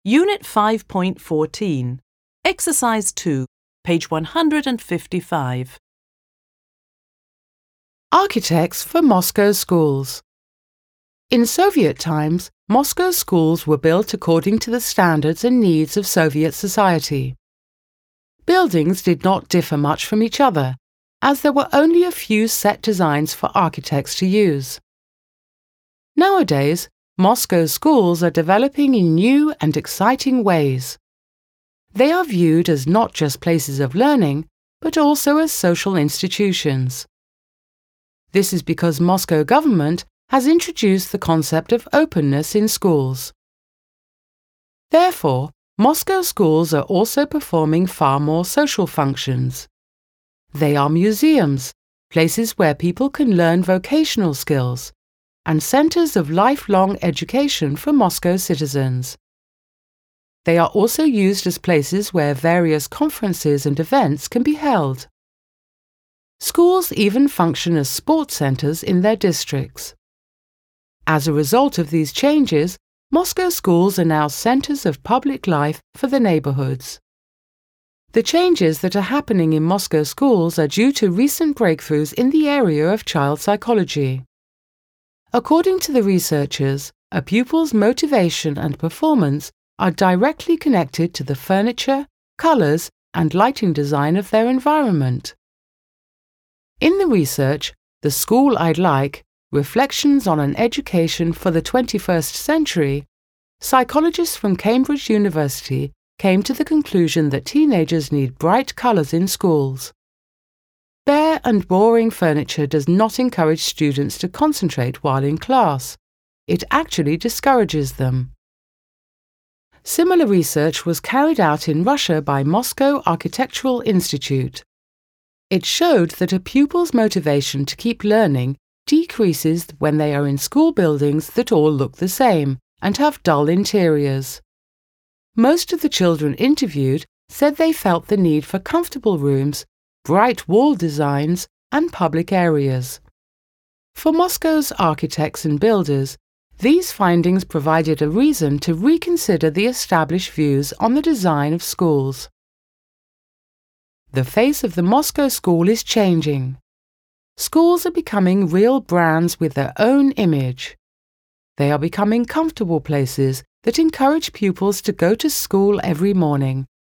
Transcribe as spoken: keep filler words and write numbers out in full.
Unit five point fourteen, Exercise two, page one hundred fifty-five. Architects for Moscow schools. In Soviet times, Moscow schools were built according to the standards and needs of Soviet society. Buildings did not differ much from each other, as there were only a few set designs for architects to use. Nowadays, Moscow schools are developing in new and exciting ways. They are viewed as not just places of learning, but also as social institutions. This is because Moscow government has introduced the concept of openness in schools. Therefore, Moscow schools are also performing far more social functions. They are museums, places where people can learn vocational skills, and centers of lifelong education for Moscow citizens. They are also used as places where various conferences and events can be held. Schools even function as sports centers in their districts. As a result of these changes, Moscow schools are now centers of public life for the neighborhoods. The changes that are happening in Moscow schools are due to recent breakthroughs in the area of child psychology. According to the researchers, a pupil's motivation and performance are directly connected to the furniture, colors, and lighting design of their environment. In the research, The School I'd Like, Reflections on an Education for the twenty-first Century, psychologists from Cambridge University came to the conclusion that teenagers need bright colors in schools. Bare and boring furniture does not encourage students to concentrate while in class. It actually discourages them. Similar research was carried out in Russia by Moscow Architectural Institute. It showed that a pupil's motivation to keep learning decreases when they are in school buildings that all look the same and have dull interiors. Most of the children interviewed said they felt the need for comfortable rooms, bright wall designs, and public areas. For Moscow's architects and builders, these findings provided a reason to reconsider the established views on the design of schools. The face of the Moscow school is changing. Schools are becoming real brands with their own image. They are becoming comfortable places that encourage pupils to go to school every morning